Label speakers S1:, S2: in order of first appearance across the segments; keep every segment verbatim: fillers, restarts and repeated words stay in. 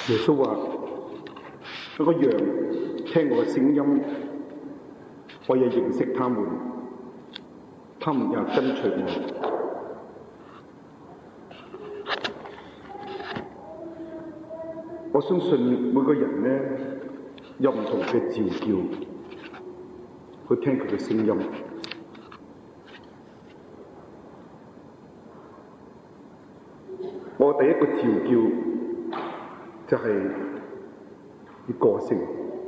S1: 耶穌話：嗰個羊聽我嘅聲音，我也認識他們，他們也跟隨我。我相信每個人呢，有唔同嘅召叫，去聽佢嘅聲音。我第一個召叫就係啲個性。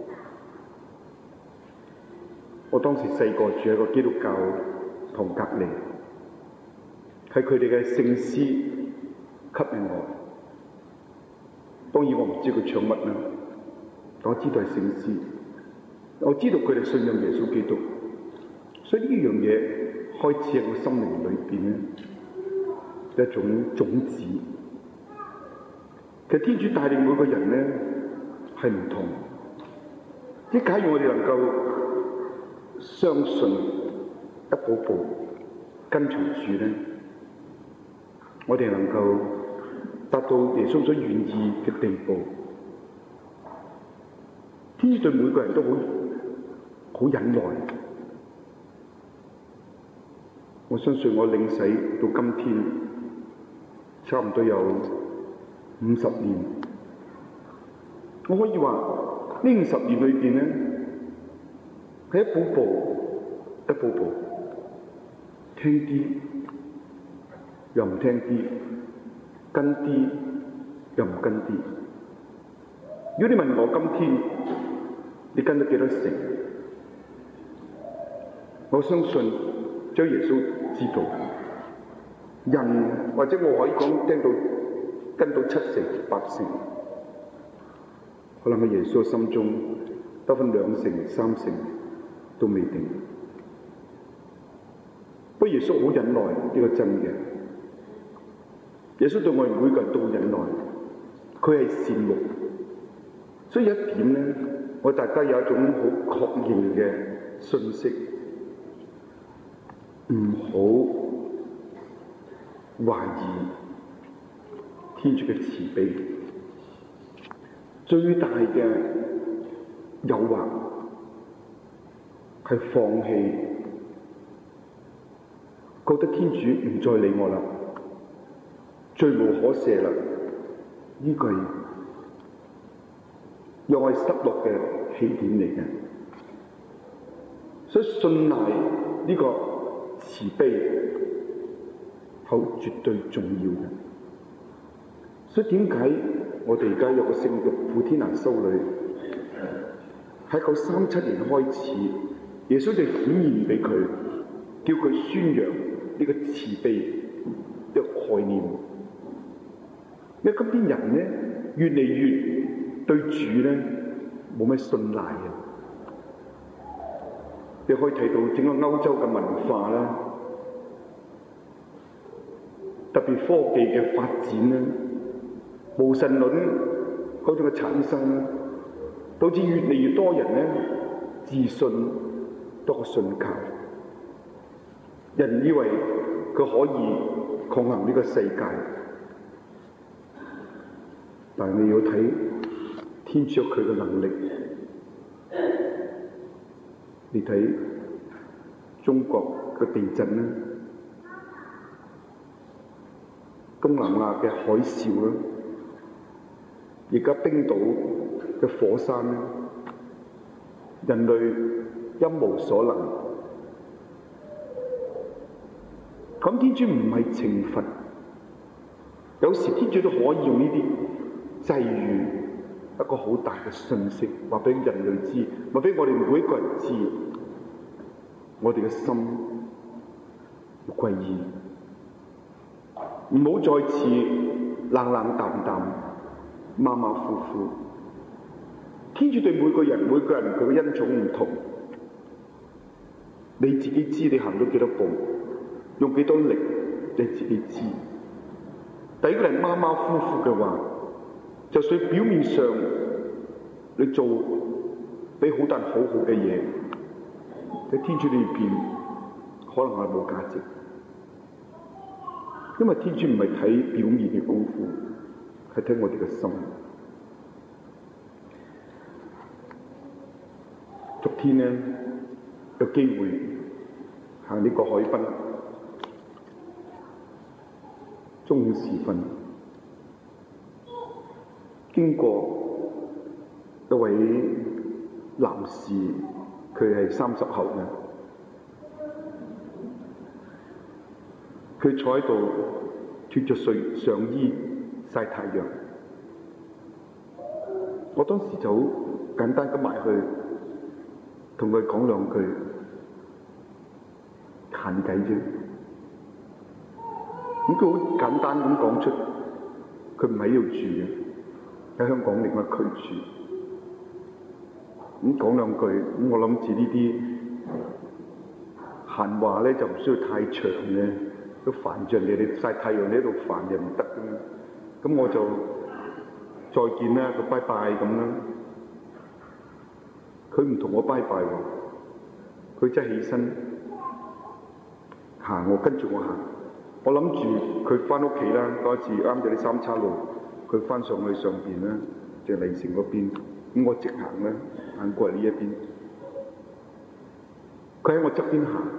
S1: 我當時細個住喺個基督教堂隔離，係佢哋嘅聖詩吸引我。當然我唔知佢唱乜啦，但我知道係聖詩。我知道佢哋信任耶穌基督，所以呢樣嘢開始喺我心靈裏邊咧一種種子。其實天主帶領每個人咧係唔同，即係假如我哋能夠相信一步步跟隨住咧，我哋能夠達到耶穌所願意嘅地步。天主對每個人都好好忍耐。我相信我領洗到今天差唔多有五十年，我可以話呢五十年裏邊咧，係一步步一步步聽啲又唔聽啲，跟啲又唔跟啲。如果你問我今天你跟咗幾多成，我相信將耶穌知道，人或者我可以講聽到跟到七成八成，可能喺耶穌心中得分兩成三成都未定。不過耶穌好忍耐，呢個真嘅。耶穌對我哋每個人都好忍耐，佢係善牧，所以有一點咧，我大家有一種好確認嘅信息，唔好懷疑天主嘅慈悲。最大嘅誘惑係放棄，覺得天主唔再理我啦，罪無可赦啦，呢個係讓我失落嘅起點嚟嘅。所以信賴呢個慈悲好絕對重要嘅。所以點解我哋而家有個聖讀傅天娜修女喺一九三七年開始，耶穌就顯現俾佢，叫佢宣揚呢個慈悲一個概念。因為今天人咧越嚟越對主咧冇咩信賴嘅，你可以睇到整個歐洲嘅文化啦，特別科技嘅發展啦，無神論嗰種嘅產生啦，導致越嚟越多人咧自信多過信靠。人以為佢可以抗衡呢個世界，但係你要睇天主佢嘅能力。你睇中國嘅地震啦，東南亞嘅海嘯啦，而家冰島嘅火山啦，人類一無所能。咁天主唔係懲罰，有時天主都可以用呢啲際遇一個好大嘅訊息，話俾人類知，話俾我哋每一個人知，我哋嘅心要歸依，唔好再次冷冷淡淡、馬馬虎虎。天主對每個人、每個人佢嘅恩寵唔同，你自己知你行咗幾多步，用幾多力，你自己知。第一個人馬馬虎虎嘅話，就算表面上你做俾好多人好好嘅嘢，喺天主裏邊可能係冇價值，因為天主唔係睇表面嘅功夫，係睇我哋嘅心。 昨天呢，有機會行呢個海濱，中午時分，經過一位男士，佢係三十後嘅，佢坐喺度脫咗睡上衣曬太陽。我當時就好簡單咁埋去，同佢講兩句閒偈啫。咁佢好簡單咁講出，佢唔喺度住嘅，喺香港另外一區住。咁講兩句，咁我諗住呢啲閒話咧就唔需要太長嘅，都煩著你，你曬太陽你喺度煩又唔得嘅嘛。咁我就再見啦，個拜拜咁啦。佢唔同我拜拜喎，佢真係起身行，我跟住我行。我諗住佢翻屋企啦，嗰一次啱咗啲三叉路，佢翻上去上邊啦，就係麗城嗰邊。咁我直行啦，行過嚟呢一邊。佢喺我側邊行，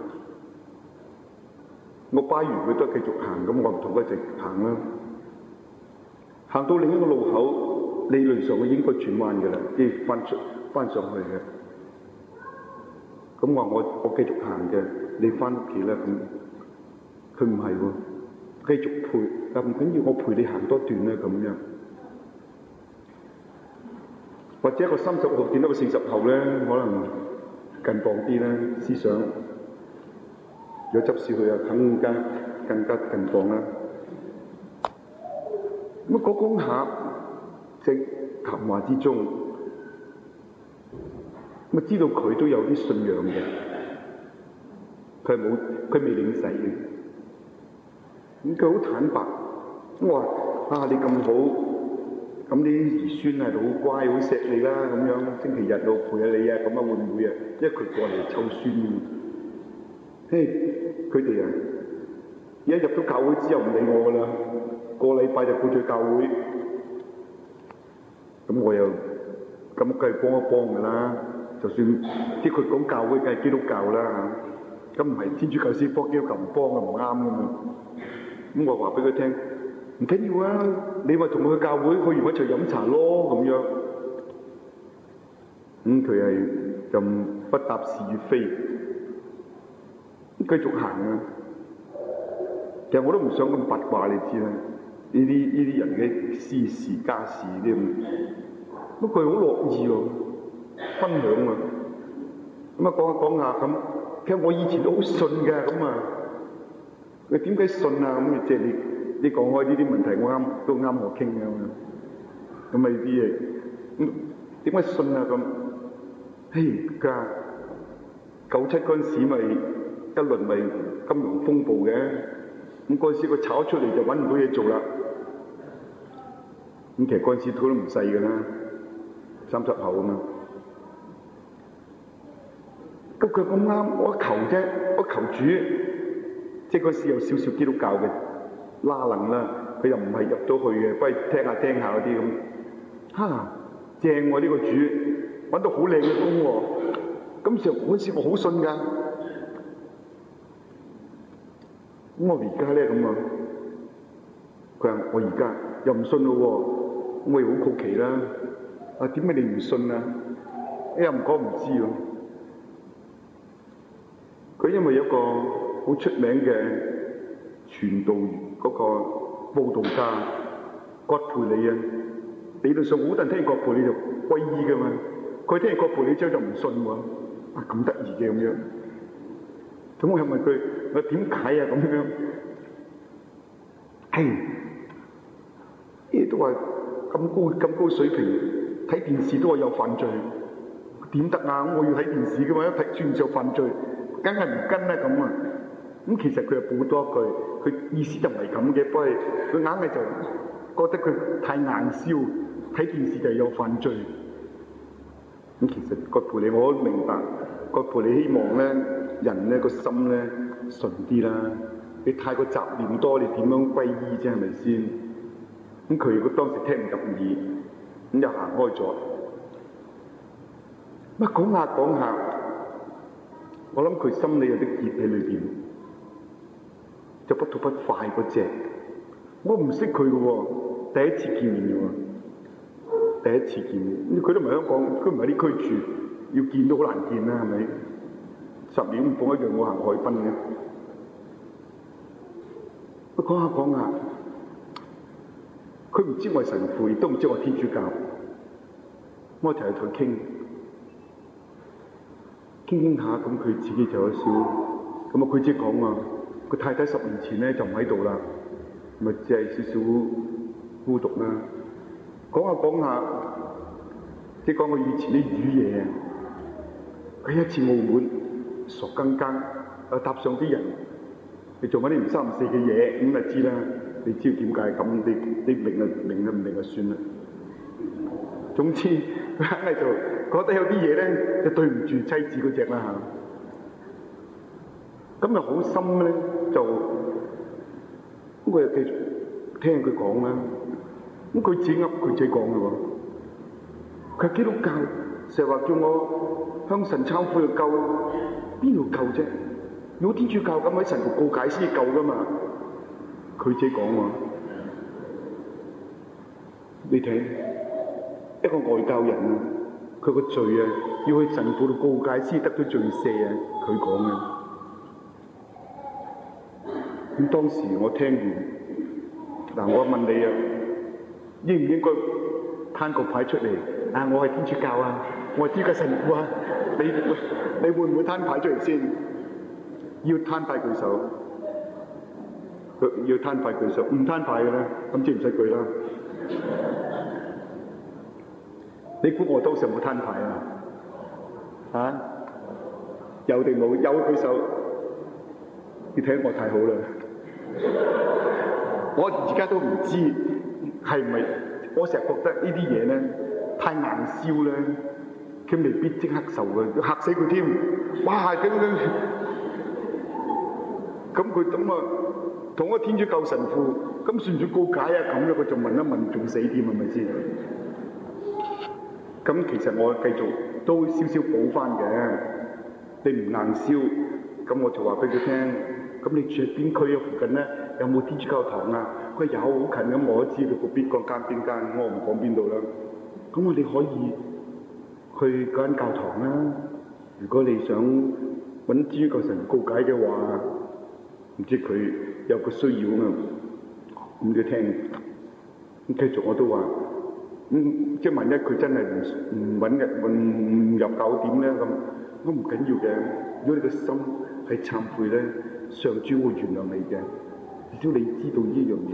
S1: 我拜完佢都係繼續行，咁我唔同佢一齊行啦。行到另一個路口，理論上我應該轉彎嘅啦，即係翻出翻上去嘅。咁話我我繼續行嘅，你翻屋企啦咁。佢唔係喎，繼續陪，但唔緊要，我陪你行多段啦咁樣。或者一個三十號見到個四十後咧，可能近磅啲啦，思想有執事佢啊，更加更加近磅啦。咁講講下，即係談話之中，咁知道佢都有啲信仰嘅，佢係冇，佢未領洗嘅。咁佢好坦白，我話啊你咁好，咁啲兒孫係好乖，好錫你啦咁樣，星期日我陪下你啊，咁啊會唔會啊？因為佢過嚟湊孫嘅。嘿，佢哋啊，一入到教會之後唔理我噶啦，個禮拜就過咗教會，咁我又咁梗係幫一幫噶啦。就算啲佢講教會梗係基督教啦，咁唔係天主教先幫基督教唔幫啊，唔啱噶嘛。咁我話俾佢聽，唔緊要啊！你咪同佢去教會，去完一齊飲茶咯咁樣。咁佢係就不答是與非，繼續行啊！其實我都唔想咁八卦，你知啦。呢啲呢啲人嘅私事家事啲咁，不過佢好樂意喎，分享啊！咁啊講下講下咁，其實我以前都好信㗎咁啊。佢點解信啊？咁即係你你講開呢啲問題，我啱都啱我傾嘅嘛。咁啊呢啲嘢，咁點解信啊？咁，嘿家九七嗰陣時咪一輪咪金融風暴嘅，咁嗰陣時佢炒出嚟就揾唔到嘢做啦。咁其實嗰陣時佢都唔細㗎啦，三十後啊嘛。咁佢咁啱，我求啫，我求主。即係嗰時有少少基督教嘅拉楞啦，佢又唔係入到去嘅，不如聽下聽下嗰啲咁。嚇，正喎、啊、呢、呢個主，揾到好靚嘅工喎。咁時嗰時我好信㗎。咁我而家咧咁啊，佢話我而家又唔信咯喎，咁我又好好奇啦。啊點解你唔信啊？你又唔講唔知喎。佢因為有個好出名嘅傳道員嗰個佈道家葛培理啊，理論上好多人聽葛培理就歸依㗎嘛，佢聽完葛培理之後就唔信喎，啊咁得意嘅咁樣，咁我又問佢，我點解啊咁樣？係，啲都話咁高咁高水平，睇電視都話有犯罪，點得啊？我要睇電視㗎嘛，一睇電視就犯罪。梗係唔跟啦咁啊！咁其實佢又補多一句，佢意思就唔係咁嘅，不過佢硬係就覺得佢太硬銷，睇電視就有犯罪。咁其實葛培理我都明白，葛培理希望咧人咧個心咧順啲啦。你太過雜念多，你點樣歸依啫？係咪先？咁佢如果當時聽唔入耳，咁就行開咗。 乜講下講下，我諗佢心裏有啲結喺裏邊，就不吐不快嗰隻。我唔識佢嘅喎，第一次見面嘅喎，第一次見面。佢都唔係香港，佢唔係呢區住，要見都好難見啦，係咪？十年唔放一樣，我行海濱嘅。我講下講下，佢唔知我係神父，亦都唔知我係天主教。我一齊去同佢傾，傾傾下，咁佢自己就有笑。咁啊，佢自己講啊，佢太太十年前咧就唔喺度啦，咪只係少少孤獨啦。講下講下，即係講我以前啲魚嘢啊。佢一次澳門傻更更，又搭上啲人，你做緊啲唔三唔四嘅嘢，咁就知啦。你知道點解咁？你你明啊明啊唔明啊算啦。總之，佢硬係就覺得有啲嘢咧，就對唔住妻子嗰隻啦嚇。咁又好深咧，就咁佢又繼續聽佢講啦。咁佢自己噏佢自己講嘅喎。佢係基督教，成日話叫我向神懺悔去救，邊度救啫？如果天主教咁喺神度告解先至救噶嘛？佢自己講喎，你睇。一個外教人啊，佢個罪啊，要去神父度告解先得到罪赦啊！佢講嘅。咁當時我聽完，嗱我問你啊，應唔應該攤個牌出嚟？啊，我係天主教啊，我係天主教神父啊，你你會唔會攤牌出嚟先？要攤牌舉手，佢要攤牌舉手，唔攤牌嘅咧，咁即唔使舉啦。你估我當時有冇攤牌啊？啊？有定冇？有舉手。你睇我太好啦！我而家都唔知係咪，我成日覺得呢啲嘢咧太硬燒咧，佢未必即刻受嘅，嚇死佢添。哇！咁樣咁佢咁啊，同個天主教神父咁算唔算告解啊？咁樣佢就問一問，仲死添係咪先？咁其實我繼續都少少補翻嘅，你唔硬燒，咁我就話俾佢聽。咁你住喺邊區啊？附近咧有冇天主教堂啊？佢有，好近咁，我都知道個邊個間邊間，我唔講邊度啦。咁我哋可以去嗰間教堂啦。如果你想揾天主教神告解嘅話，唔知佢有個需要啊嘛，咁佢聽。咁繼續我都話。咁、嗯、即係萬一佢真係唔唔揾嘅，唔入教點咧咁，都唔緊要嘅。如果你個心係懺悔咧，上主會原諒你嘅。至少你知道呢樣嘢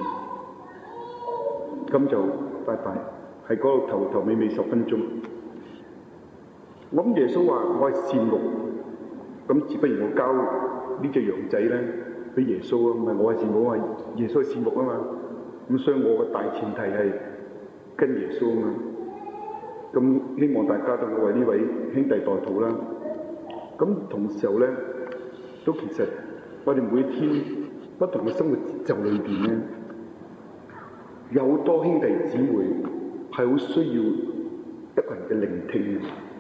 S1: 先。咁就拜拜，喺嗰度頭頭尾尾十分鐘。我諗耶穌話：我係善牧，咁只不如我交呢隻羊仔咧俾耶穌啊，唔係我係善牧，我係耶穌係善牧啊嘛。咁所以我個大前提係跟耶穌啊嘛，咁希望大家都會為呢位兄弟代禱啦。咁同時候咧，都其實我哋每天不同嘅生活節奏裏邊咧，有好多兄弟姊妹係好需要一個人嘅聆聽。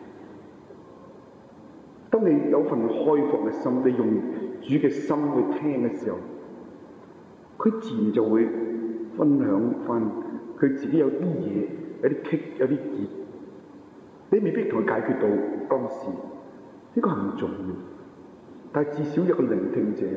S1: 當你有份開放嘅心，你用主嘅心去聽嘅時候，佢自然就會分享翻。佢自己有啲嘢，有啲棘，有啲結，你未必同佢解決到當時，呢、這個係唔重要，但係至少有個聆聽者。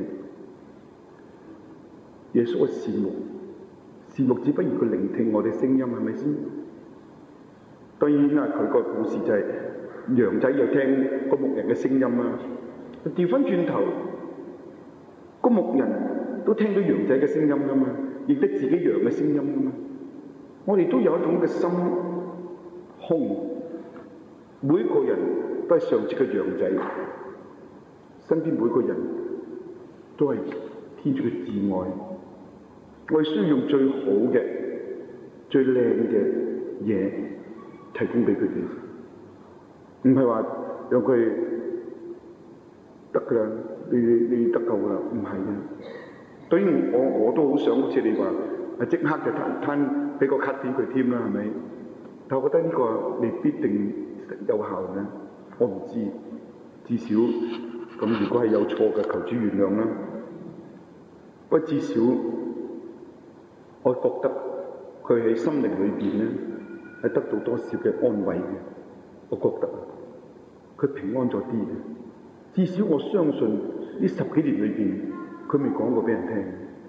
S1: 耶穌嘅善牧，善牧只不如佢聆聽我哋聲音，係咪先？當然啦，佢個故事就係、是、羊仔又聽個牧人嘅聲音啦。調翻轉頭，個牧人都聽到羊仔嘅聲音噶嘛，認得自己羊嘅聲音噶嘛。我哋都有一種嘅心胸，每個人都係上主嘅羊仔，身邊每個人都係天主嘅摯愛。我哋需要用最好嘅、最靚嘅嘢提供俾佢哋，唔係話讓佢得㗎啦，你你得救㗎啦，唔係嘅。當然我我都好想好似你話，即刻就攤攤。俾個卡片佢添啦，係咪？但我覺得呢個未必定有效嘅。 我唔知，至少咁如果係有錯嘅，求主原諒啦。不過至少我覺得佢喺心靈裏邊咧係得到多少嘅安慰嘅，我覺得佢平安咗啲嘅。至少我相信呢十幾年裏邊，佢未講過俾人聽。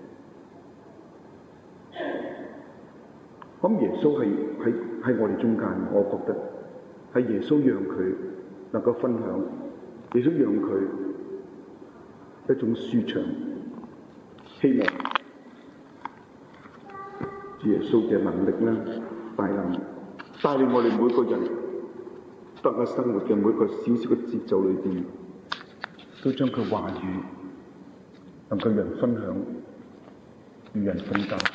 S1: 咁耶穌係喺喺我哋中間，我覺得係耶穌讓佢能夠分享，耶穌讓佢一種舒暢，希望主耶穌嘅能力咧，大能帶領我哋每個人得喺生活嘅每個小小嘅節奏裏邊，都將佢話語能夠人分享，與人分擔。